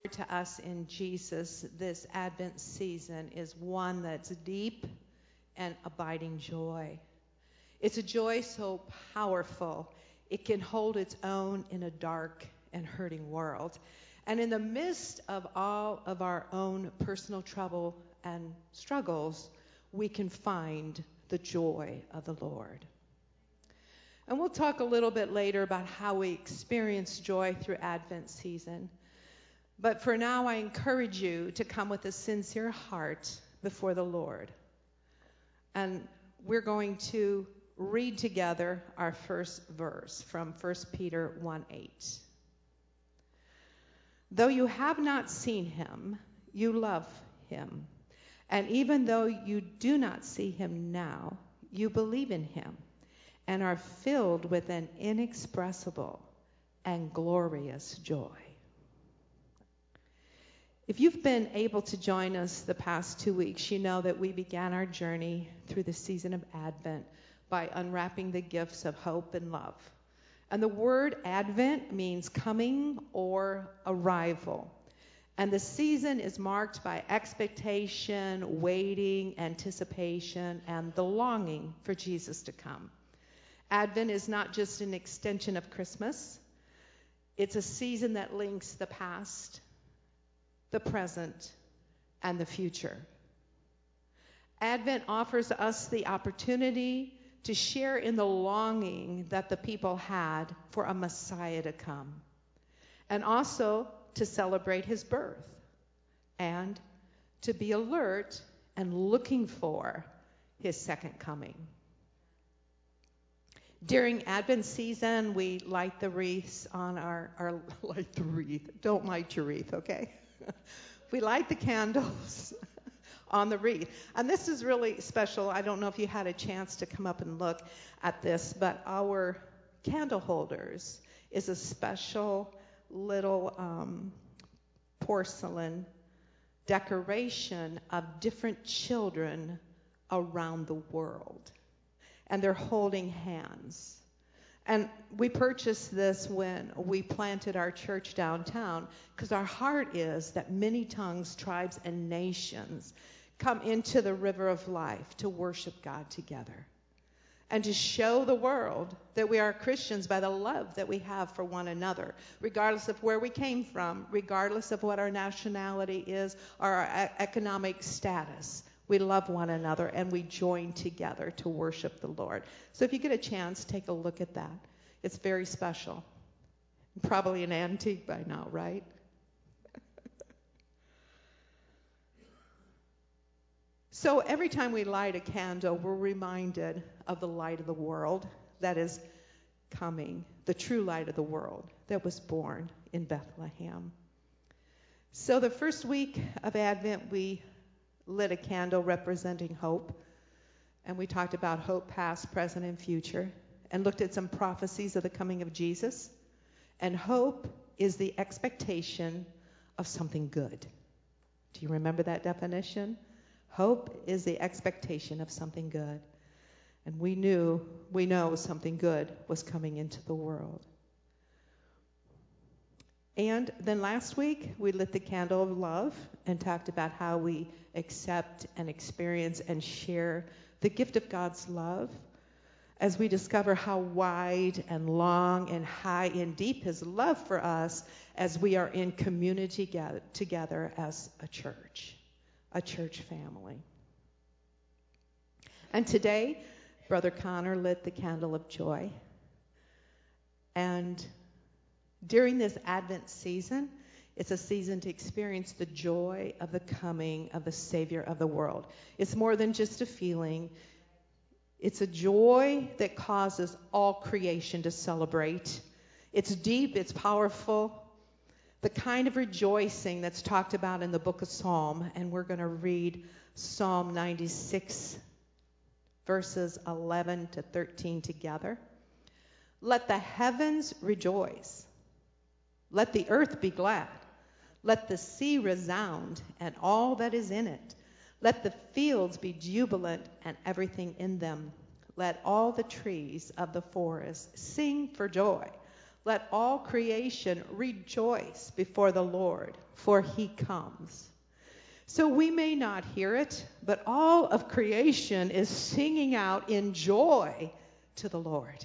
to us in Jesus this Advent season is one that's deep and abiding joy. It's a joy so powerful, it can hold its own in a dark and hurting world. And in the midst of all of our own personal trouble and struggles, we can find the joy of the Lord. And we'll talk a little bit later about how we experience joy through Advent season. But for now, I encourage you to come with a sincere heart before the Lord. And we're going to read together our first verse from 1 Peter 1:8. Though you have not seen him, you love him. And even though you do not see him now, you believe in him and are filled with an inexpressible and glorious joy. If you've been able to join us the past 2 weeks, you know that we began our journey through the season of Advent by unwrapping the gifts of hope and love. And the word Advent means coming or arrival. And the season is marked by expectation, waiting, anticipation, and the longing for Jesus to come. Advent is not just an extension of Christmas. It's a season that links the past, the present, and the future. Advent offers us the opportunity to share in the longing that the people had for a Messiah to come, and also to celebrate his birth, and to be alert and looking for his second coming. During Advent season, we light the wreaths on our light the wreath. Don't light your wreath, okay? We light the candles on the wreath. And this is really special. I don't know if you had a chance to come up and look at this, but our candle holders is a special little porcelain decoration of different children around the world. And they're holding hands. And we purchased this when we planted our church downtown because our heart is that many tongues, tribes, and nations come into the river of life to worship God together and to show the world that we are Christians by the love that we have for one another, regardless of where we came from, regardless of what our nationality is or our economic status. We love one another, and we join together to worship the Lord. So if you get a chance, take a look at that. It's very special. Probably an antique by now, right? So every time we light a candle, we're reminded of the light of the world that is coming, the true light of the world that was born in Bethlehem. So the first week of Advent, we lit a candle representing hope, and we talked about hope past, present, and future, and looked at some prophecies of the coming of Jesus. And hope is the expectation of something good. Do you remember that definition? Hope is the expectation of something good. And we know something good was coming into the world. And then last week, we lit the candle of love and talked about how we accept and experience and share the gift of God's love as we discover how wide and long and high and deep his love for us as we are in community together as a church family. And today, Brother Connor lit the candle of joy. And during this Advent season, it's a season to experience the joy of the coming of the Savior of the world. It's more than just a feeling. It's a joy that causes all creation to celebrate. It's deep, it's powerful. The kind of rejoicing that's talked about in the book of Psalm, and we're going to read Psalm 96, verses 11 to 13 together. Let the heavens rejoice. Let the earth be glad. Let the sea resound and all that is in it. Let the fields be jubilant and everything in them. Let all the trees of the forest sing for joy. Let all creation rejoice before the Lord, for he comes. So we may not hear it, but all of creation is singing out in joy to the Lord.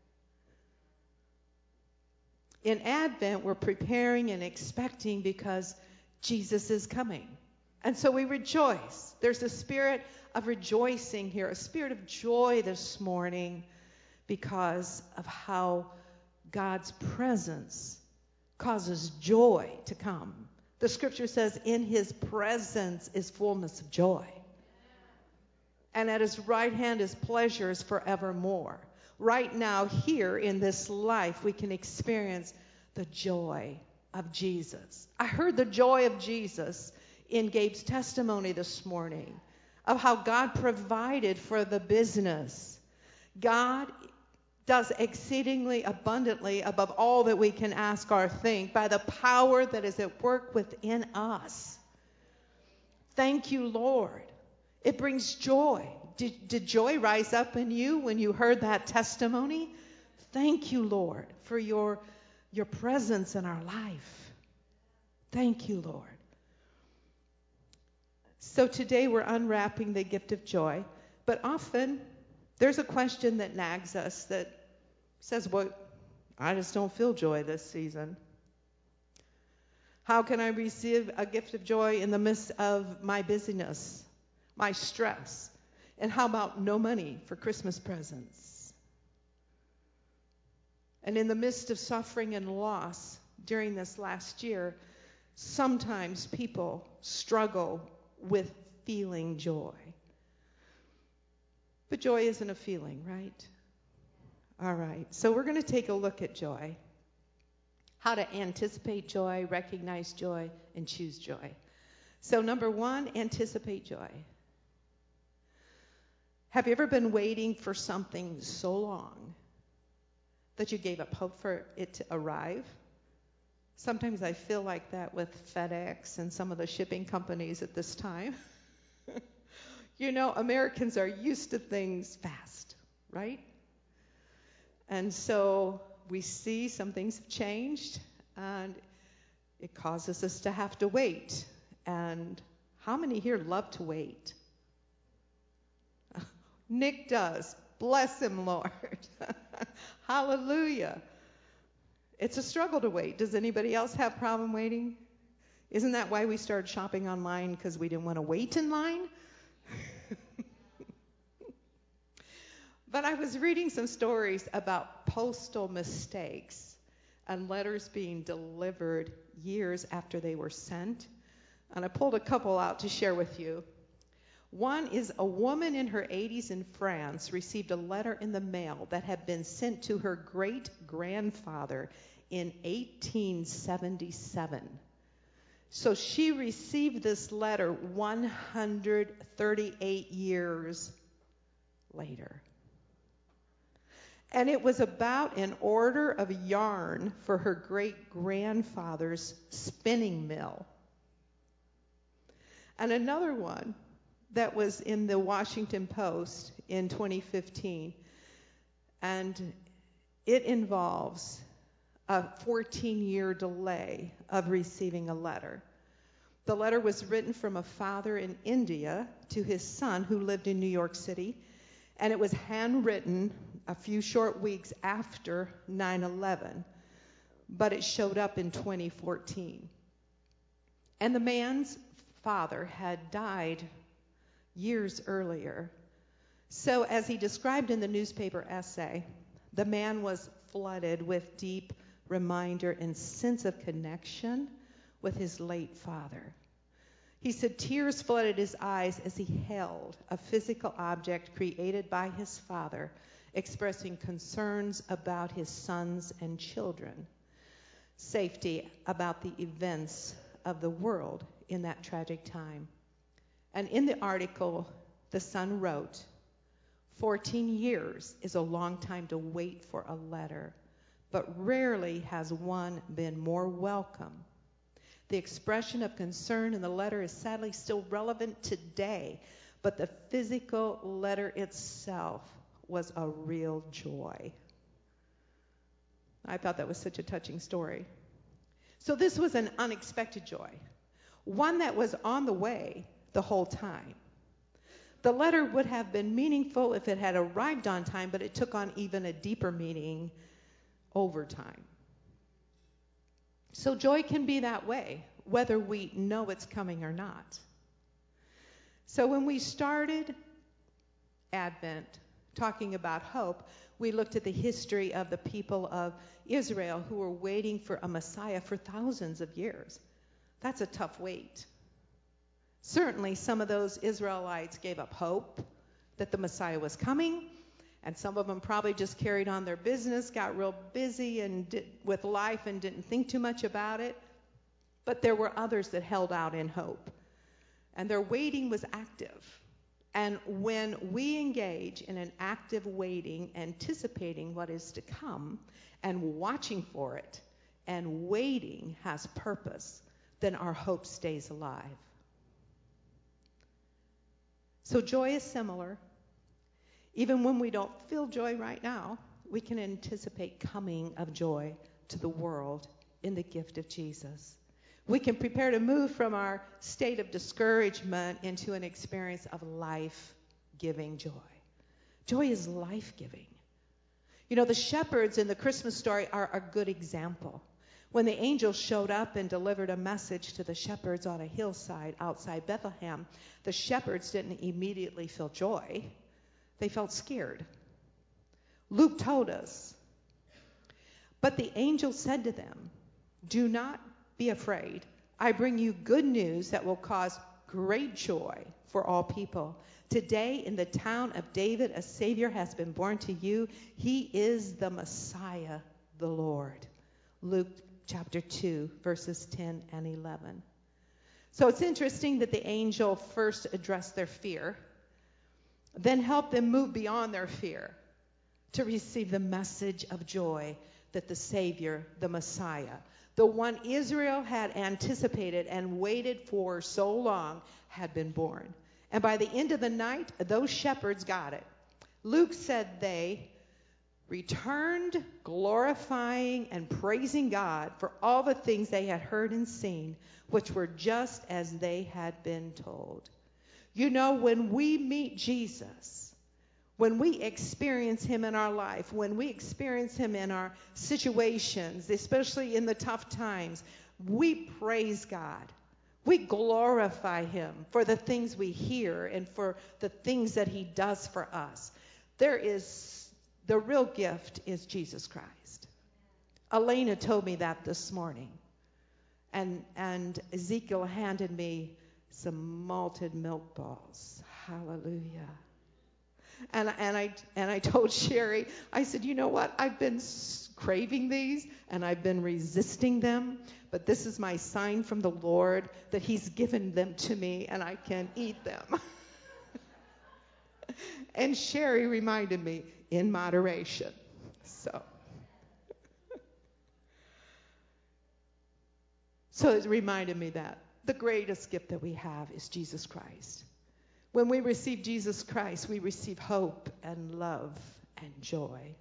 In Advent, we're preparing and expecting because Jesus is coming. And so we rejoice. There's a spirit of rejoicing here, a spirit of joy this morning because of how God's presence causes joy to come. The scripture says, in his presence is fullness of joy. And at his right hand is pleasures forevermore. Right now, here in this life, we can experience the joy of Jesus. I heard the joy of Jesus in Gabe's testimony this morning of how God provided for the business. God does exceedingly abundantly above all that we can ask or think by the power that is at work within us. Thank you, Lord. It brings joy. Did joy rise up in you when you heard that testimony? Thank you, Lord, for your presence in our life. Thank you, Lord. So today we're unwrapping the gift of joy, but often there's a question that nags us that says, well, I just don't feel joy this season. How can I receive a gift of joy in the midst of my busyness, my stress? And how about no money for Christmas presents? And in the midst of suffering and loss during this last year, sometimes people struggle with feeling joy. But joy isn't a feeling, right? All right, so we're going to take a look at joy. How to anticipate joy, recognize joy, and choose joy. So number one, anticipate joy. Have you ever been waiting for something so long that you gave up hope for it to arrive? Sometimes I feel like that with FedEx and some of the shipping companies at this time. You know, Americans are used to things fast, right? And so we see some things have changed, and it causes us to have to wait. And how many here love to wait? Nick does. Bless him, Lord. Hallelujah. It's a struggle to wait. Does anybody else have problem waiting? Isn't that why we started shopping online? Because we didn't want to wait in line? But I was reading some stories about postal mistakes and letters being delivered years after they were sent. And I pulled a couple out to share with you. One is a woman in her 80s in France received a letter in the mail that had been sent to her great-grandfather in 1877. So she received this letter 138 years later. And it was about an order of yarn for her great-grandfather's spinning mill. And another one that was in the Washington Post in 2015, and it involves a 14-year delay of receiving a letter. The letter was written from a father in India to his son who lived in New York City, and it was handwritten a few short weeks after 9/11, but it showed up in 2014. And the man's father had died years earlier. So as he described in the newspaper essay, the man was flooded with deep reminder and sense of connection with his late father. He said tears flooded his eyes as he held a physical object created by his father, expressing concerns about his sons and children, safety about the events of the world in that tragic time. And in the article, the son wrote, 14 years is a long time to wait for a letter, but rarely has one been more welcome. The expression of concern in the letter is sadly still relevant today, but the physical letter itself was a real joy. I thought that was such a touching story. So this was an unexpected joy, one that was on the way the whole time. The letter would have been meaningful if it had arrived on time, but it took on even a deeper meaning over time. So joy can be that way, whether we know it's coming or not. So when we started Advent talking about hope, we looked at the history of the people of Israel who were waiting for a Messiah for thousands of years. That's a tough wait. Certainly, some of those Israelites gave up hope that the Messiah was coming, and some of them probably just carried on their business, got real busy with life and didn't think too much about it. But there were others that held out in hope, and their waiting was active. And when we engage in an active waiting, anticipating what is to come, and watching for it, and waiting has purpose, then our hope stays alive. So joy is similar. Even when we don't feel joy right now, we can anticipate coming of joy to the world in the gift of Jesus. We can prepare to move from our state of discouragement into an experience of life-giving joy. Joy is life-giving. You know, the shepherds in the Christmas story are a good example. When the angel showed up and delivered a message to the shepherds on a hillside outside Bethlehem, the shepherds didn't immediately feel joy. They felt scared. Luke told us, but the angel said to them, "Do not be afraid. I bring you good news that will cause great joy for all people. Today in the town of David, a Savior has been born to you. He is the Messiah, the Lord." Luke chapter 2, verses 10 and 11. So it's interesting that the angel first addressed their fear, then helped them move beyond their fear to receive the message of joy that the Savior, the Messiah, the one Israel had anticipated and waited for so long, had been born. And by the end of the night, those shepherds got it. Luke said they returned glorifying and praising God for all the things they had heard and seen, which were just as they had been told. You know, when we meet Jesus, when we experience him in our life, when we experience him in our situations, especially in the tough times, we praise God. We glorify him for the things we hear and for the things that he does for us. The real gift is Jesus Christ. Elena told me that this morning. And Ezekiel handed me some malted milk balls. Hallelujah. And I told Sherry, I said, you know what? I've been craving these and I've been resisting them, but this is my sign from the Lord that he's given them to me and I can eat them. And Sherry reminded me, in moderation. So it reminded me that the greatest gift that we have is Jesus Christ. When we receive Jesus Christ, we receive hope and love and joy.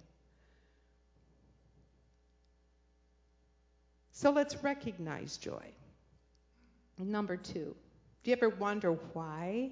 So let's recognize joy. Number 2, do you ever wonder why,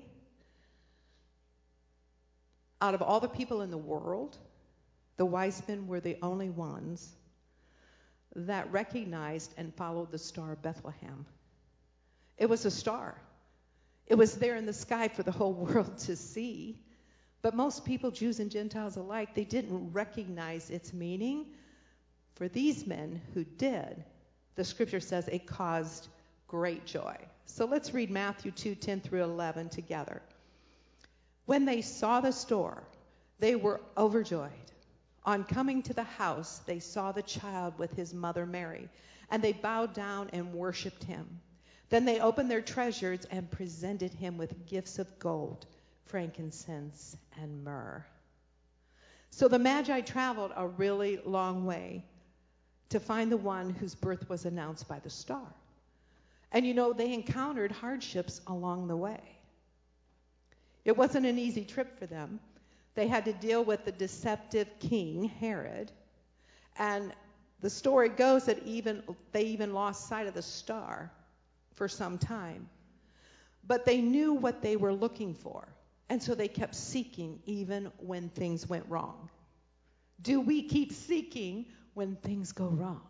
out of all the people in the world, the wise men were the only ones that recognized and followed the Star of Bethlehem? It was a star. It was there in the sky for the whole world to see. But most people, Jews and Gentiles alike, they didn't recognize its meaning. For these men who did, the scripture says it caused great joy. So let's read Matthew 2:10 through 11 together. When they saw the star, they were overjoyed. On coming to the house, they saw the child with his mother Mary, and they bowed down and worshipped him. Then they opened their treasures and presented him with gifts of gold, frankincense, and myrrh. So the Magi traveled a really long way to find the one whose birth was announced by the star. And you know, they encountered hardships along the way. It wasn't an easy trip for them. They had to deal with the deceptive king, Herod, and The story goes that they even lost sight of the star for some time. But they knew what they were looking for. And so they kept seeking even when things went wrong. Do we keep seeking when things go wrong?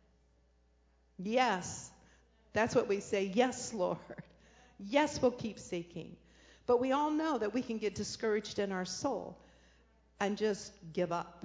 Yes. That's what we say. Yes, Lord. Yes, we'll keep seeking. But we all know that we can get discouraged in our soul and just give up.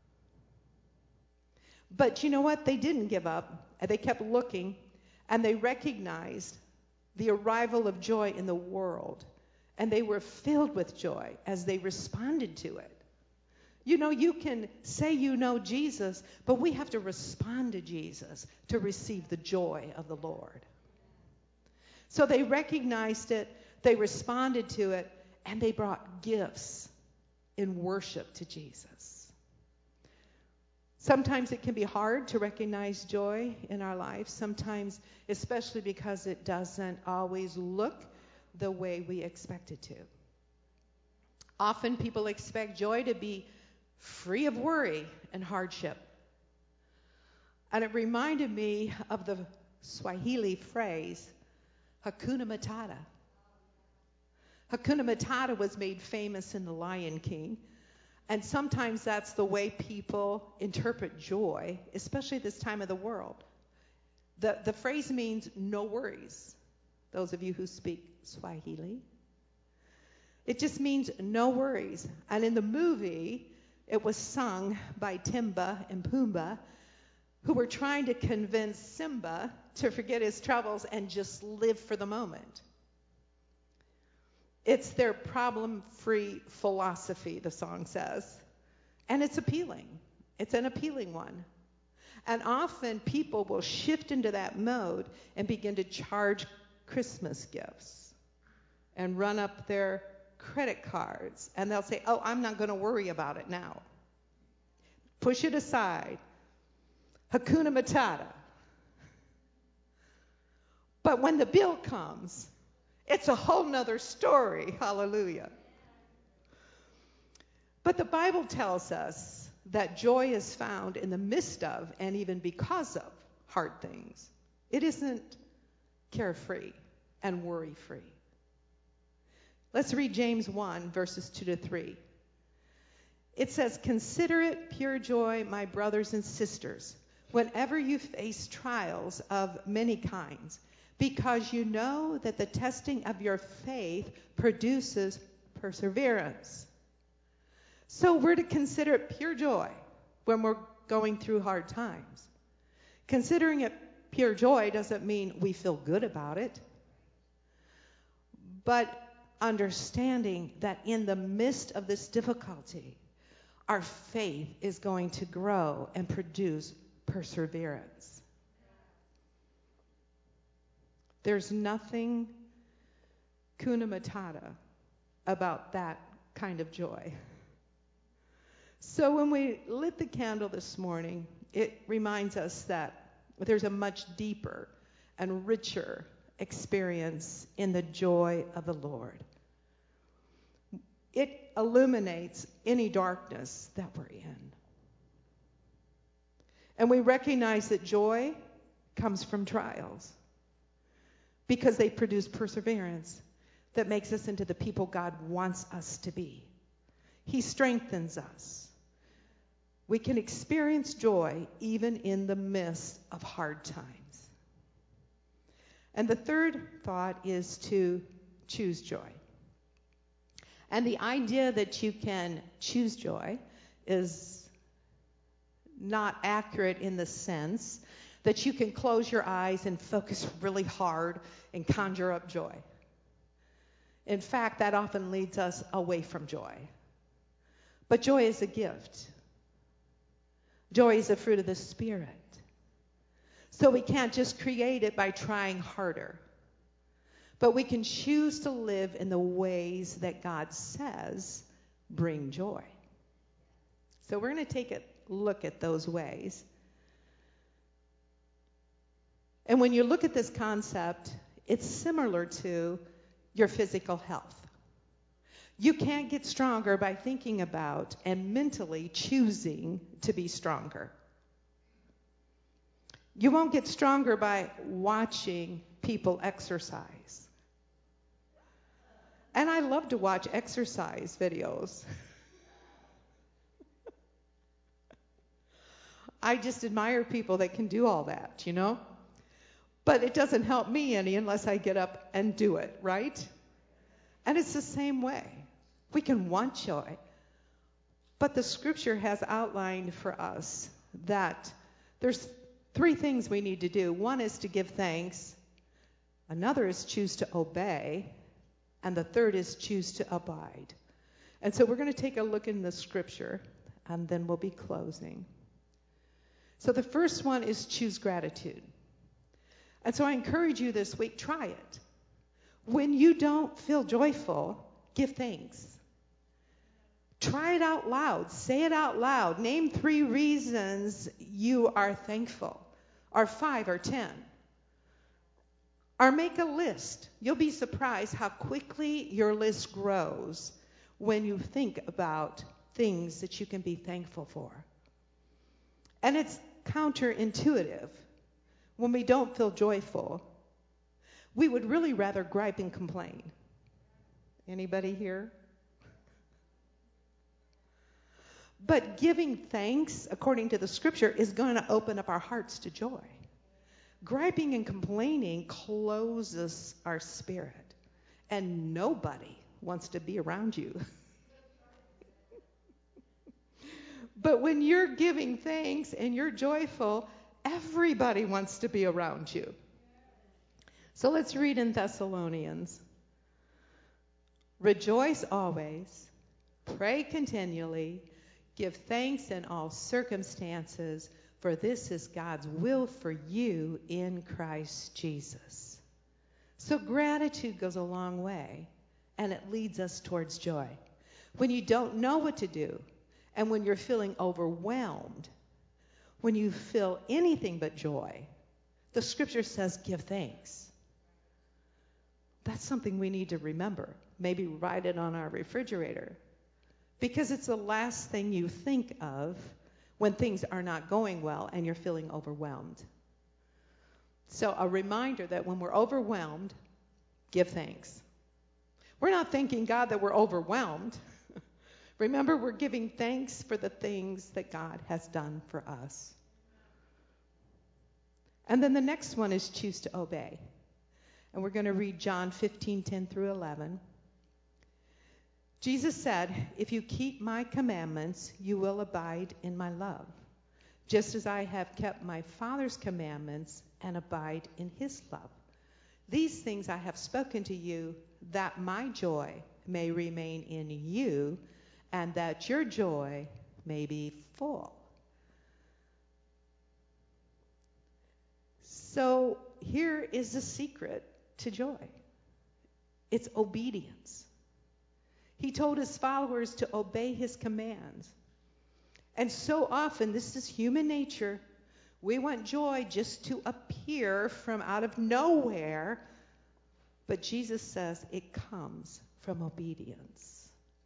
But you know what? They didn't give up. They kept looking, and they recognized the arrival of joy in the world. And they were filled with joy as they responded to it. You know, you can say you know Jesus, but we have to respond to Jesus to receive the joy of the Lord. So they recognized it, they responded to it, and they brought gifts in worship to Jesus. Sometimes it can be hard to recognize joy in our lives, sometimes especially because it doesn't always look the way we expect it to. Often people expect joy to be free of worry and hardship. And it reminded me of the Swahili phrase, Hakuna Matata. Hakuna Matata was made famous in The Lion King. And sometimes that's the way people interpret joy, especially this time of the world. The phrase means no worries. Those of you who speak Swahili. It just means no worries. And in the movie, it was sung by Timba and Pumbaa, who were trying to convince Simba to forget his troubles and just live for the moment. It's their problem-free philosophy, the song says. And it's appealing. It's an appealing one. And often people will shift into that mode and begin to charge Christmas gifts and run up their credit cards. And they'll say, oh, I'm not going to worry about it now. Push it aside. Hakuna Matata. But when the bill comes, it's a whole nother story. Hallelujah. But the Bible tells us that joy is found in the midst of and even because of hard things. It isn't carefree and worry-free. Let's read James 1, verses 2 to 3. It says, "Consider it pure joy, my brothers and sisters, whenever you face trials of many kinds, because you know that the testing of your faith produces perseverance." So we're to consider it pure joy when we're going through hard times. Considering it pure joy doesn't mean we feel good about it, but understanding that in the midst of this difficulty, our faith is going to grow and produce perseverance. There's nothing Hakuna Matata about that kind of joy. So when we lit the candle this morning, it reminds us that there's a much deeper and richer experience in the joy of the Lord. It illuminates any darkness that we're in. And we recognize that joy comes from trials because they produce perseverance that makes us into the people God wants us to be. He strengthens us. We can experience joy even in the midst of hard times. And the third thought is to choose joy. And the idea that you can choose joy is not accurate in the sense that you can close your eyes and focus really hard and conjure up joy. In fact, that often leads us away from joy. But joy is a gift. Joy is a fruit of the Spirit. So we can't just create it by trying harder. But we can choose to live in the ways that God says bring joy. So we're going to take a look at those ways. And when you look at this concept, it's similar to your physical health. You can't get stronger by thinking about and mentally choosing to be stronger. You won't get stronger by watching people exercise. And I love to watch exercise videos. I just admire people that can do all that, you know? But it doesn't help me any unless I get up and do it, right? And it's the same way. We can want joy. But the scripture has outlined for us that there's 3 things we need to do. One is to give thanks. Another is choose to obey. And the third is choose to abide. And so we're going to take a look in the scripture, and then we'll be closing. So the first one is choose gratitude. And so I encourage you this week, try it. When you don't feel joyful, give thanks. Try it out loud. Say it out loud. Name 3 reasons you are thankful, or 5 or 10. Or make a list. You'll be surprised how quickly your list grows when you think about things that you can be thankful for. And it's counterintuitive. When we don't feel joyful, we would really rather gripe and complain. Anybody here? But giving thanks, according to the scripture, is going to open up our hearts to joy. Griping and complaining closes our spirit, and nobody wants to be around you. But when you're giving thanks and you're joyful, everybody wants to be around you. So let's read in Thessalonians. Rejoice always, pray continually, give thanks in all circumstances, for this is God's will for you in Christ Jesus. So gratitude goes a long way, and it leads us towards joy. When you don't know what to do, and when you're feeling overwhelmed, when you feel anything but joy, the scripture says give thanks. That's something we need to remember. Maybe write it on our refrigerator, because it's the last thing you think of when things are not going well and you're feeling overwhelmed. So a reminder that when we're overwhelmed, give thanks. We're not thanking God that we're overwhelmed. Remember, we're giving thanks for the things that God has done for us. And then the next one is choose to obey. And we're going to read John 15:10 through 11. Jesus said, if you keep my commandments, you will abide in my love, just as I have kept my Father's commandments and abide in his love. These things I have spoken to you, that my joy may remain in you, and that your joy may be full. So here is the secret to joy. It's obedience. He told his followers to obey his commands. And so often, this is human nature, we want joy just to appear from out of nowhere. But Jesus says it comes from obedience.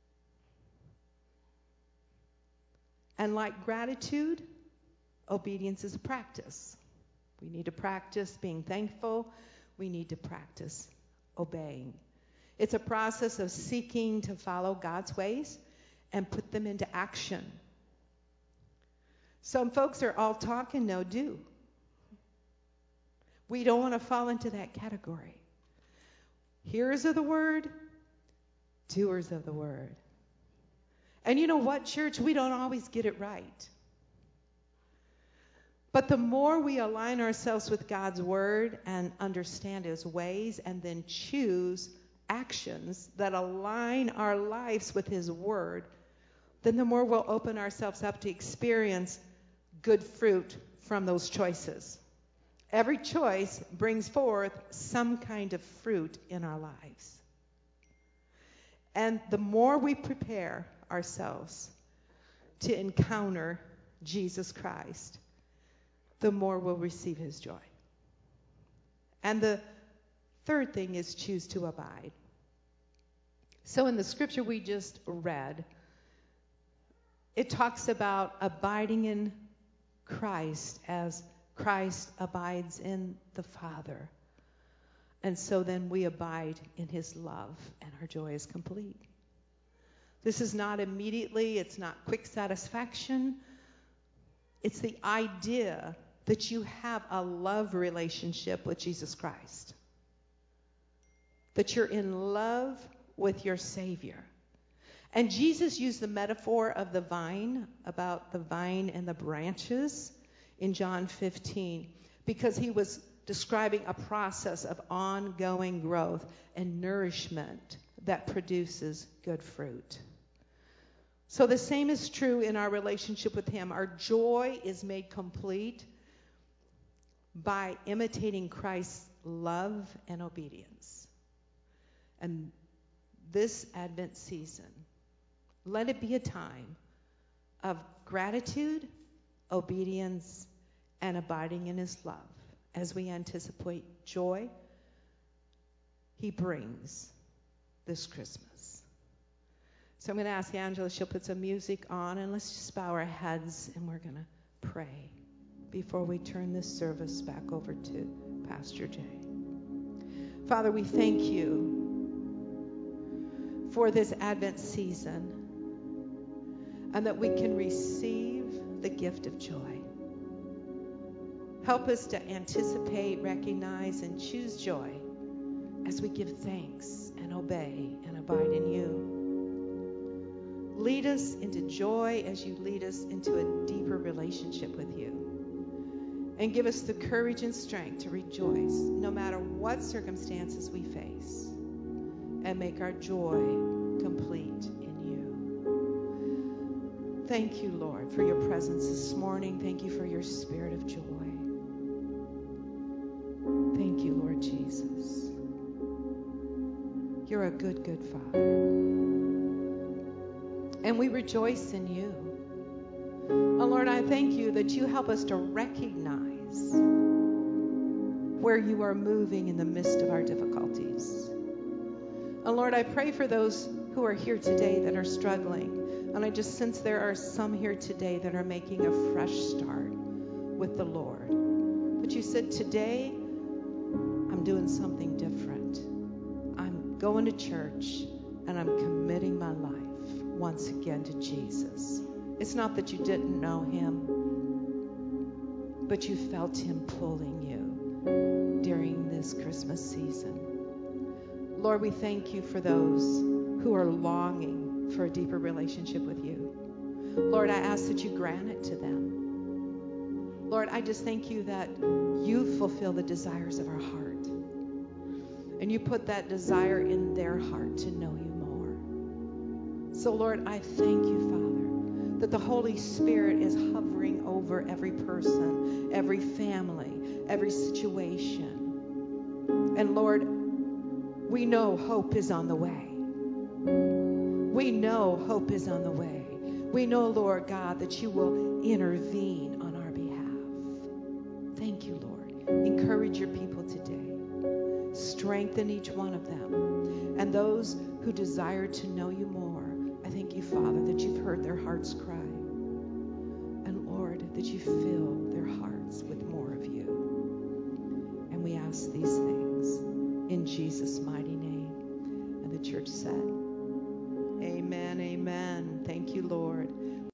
And like gratitude, obedience is a practice. We need to practice being thankful. We need to practice obeying. It's a process of seeking to follow God's ways and put them into action. Some folks are all talk and no do. We don't want to fall into that category. Hearers of the word, doers of the word. And you know what, church? We don't always get it right. But the more we align ourselves with God's word and understand his ways, and then choose actions that align our lives with his word, then the more we'll open ourselves up to experience good fruit from those choices. Every choice brings forth some kind of fruit in our lives. And the more we prepare ourselves to encounter Jesus Christ, the more we'll receive his joy. And the third thing is choose to abide. So in the scripture we just read, it talks about abiding in Christ as Christ abides in the Father. And so then we abide in his love, and our joy is complete. This is not immediately, it's not quick satisfaction. It's the idea that you have a love relationship with Jesus Christ. That you're in love with your Savior. And Jesus used the metaphor of the vine, about the vine and the branches, in John 15, because he was describing a process of ongoing growth and nourishment that produces good fruit. So the same is true in our relationship with him. Our joy is made complete by imitating Christ's love and obedience. And this Advent season, let it be a time of gratitude, obedience, and abiding in his love as we anticipate joy he brings this Christmas. So I'm going to ask Angela, she'll put some music on, and let's just bow our heads, and we're going to pray before we turn this service back over to Pastor Jay. Father, we thank you for this Advent season, and that we can receive the gift of joy. Help us to anticipate, recognize, and choose joy as we give thanks and obey and abide in you. Lead us into joy as you lead us into a deeper relationship with you. And give us the courage and strength to rejoice no matter what circumstances we face, and make our joy complete in you. Thank you, Lord, for your presence this morning. Thank you for your spirit of joy. Thank you, Lord Jesus. You're a good, good Father. And we rejoice in you. Oh, Lord, I thank you that you help us to recognize where you are moving in the midst of our difficulties. And Lord, I pray for those who are here today that are struggling. And I just sense there are some here today that are making a fresh start with the Lord. But you said, today, I'm doing something different. I'm going to church, and I'm committing my life once again to Jesus. It's not that you didn't know him, but you felt him pulling you during this Christmas season. Lord, we thank you for those who are longing for a deeper relationship with you. Lord, I ask that you grant it to them. Lord, I just thank you that you fulfill the desires of our heart. And you put that desire in their heart to know you more. So, Lord, I thank you, Father, that the Holy Spirit is hovering over every person, every family, every situation. And, Lord, we know hope is on the way. We know hope is on the way. We know, Lord God, that you will intervene on our behalf. Thank you, Lord. Encourage your people today. Strengthen each one of them. And those who desire to know you more, I thank you, Father, that you've heard their hearts cry. And Lord, that you fill their hearts with more of you. And we ask these things in Jesus' mighty name. And the church said,